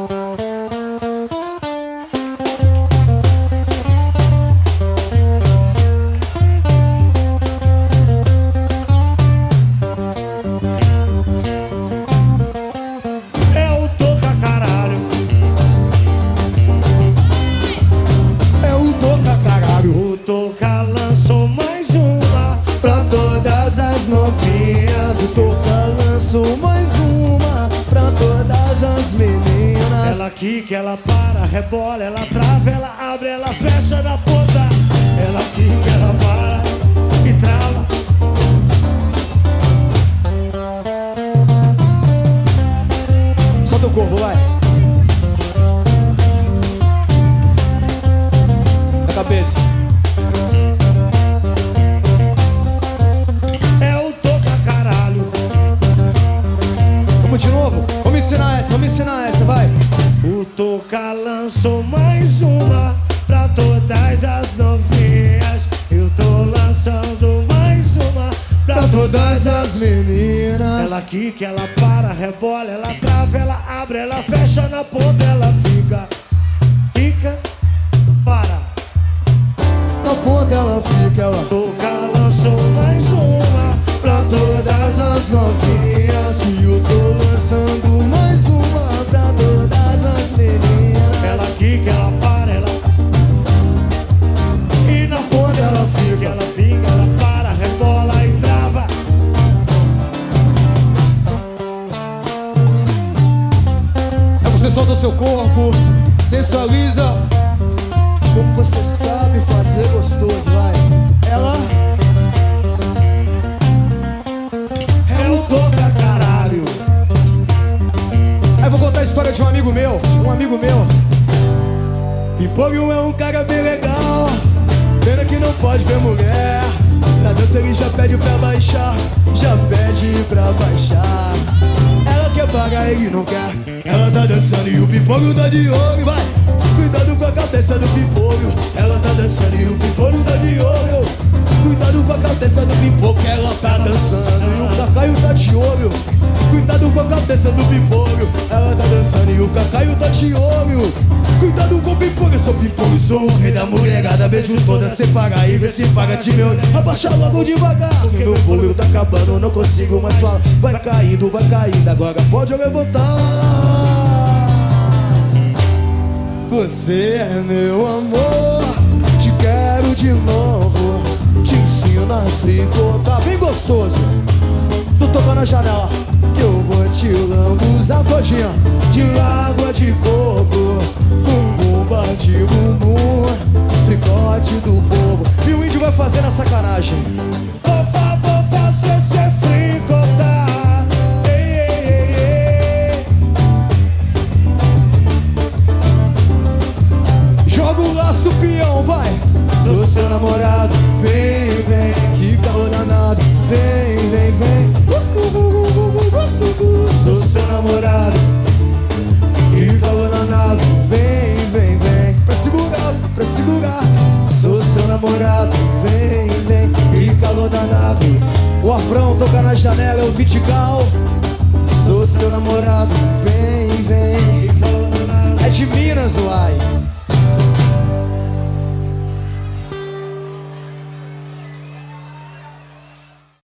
Novinhas, o Toca lançou mais uma pra todas as meninas. Ela quica, ela para, rebola, ela trava, ela abre, ela fecha na ponta. Ela quica, ela para e trava. Solta o corpo, vai. Na cabeça. De novo, vamos ensinar essa, vai. O Toca lançou mais uma pra todas as novinhas. Eu tô lançando mais uma pra todas as meninas. Ela quica, ela para, rebola, ela trava, ela abre, ela fecha na ponta, ela fica. Quica, para. Na ponta ela fica, ela. Toca lançou mais uma pra todas as novinhas. E eu tô lançando mais uma pra todas as meninas. Ela quica, ela para, ela. E na ponta ela fica, ela pinga, ela para, rebola e trava. É você solta o seu corpo, sensualiza. Como você sabe fazer gostoso, vai. Ela é o Toca, caralho. Aí vou contar a história de um amigo meu. Pimpolho é um cara bem legal, pena que não pode ver mulher. Na dança ele já pede pra baixar, já pede pra baixar. Ela quer pagar, ele não quer. Ela tá dançando e o Pimpolho tá de olho, vai. Cuidado com a cabeça do Pimpolho. Ela tá dançando e o Pimpolho tá de olho. Cuidado com a cabeça do Pimpolho, que ela tá dançando e o Cacaio tá de olho. Cuidado com a cabeça do Pimpolho. Ela tá dançando e o Cacaio tá de olho. Cuidado com o Pimpolho, eu sou Pimpolho, sou o rei da mulherada. Beijo toda, cê paga e vê se paga de meu. Abaixa logo devagar, porque meu fôlego tá acabando, eu não consigo mais falar. Vai caindo, agora pode levantar. Você é meu amor, te quero de novo. Te ensino a fricotar bem gostoso. Tu toca na janela, que eu vou te lambuzar todinha. De água de coco, bumbum bate bumbum, fricote do povo. E o índio vai fazer na sacanagem. Vou fazer cê fricotar. Ei, ei, ei, ei. Joga o laço, peão, vai. Sou seu namorado, Vem, vem, que calor danado. Vem, vem, vem. sou seu namorado. Que calor danado. Vem, vem, vem. Pra segurar. Sou seu namorado. Vem, vem. Que calor danado. O Afrão toca na janela, é o Vitical. Sou seu namorado. Vem, vem. Que calor danado. É de Minas, uai.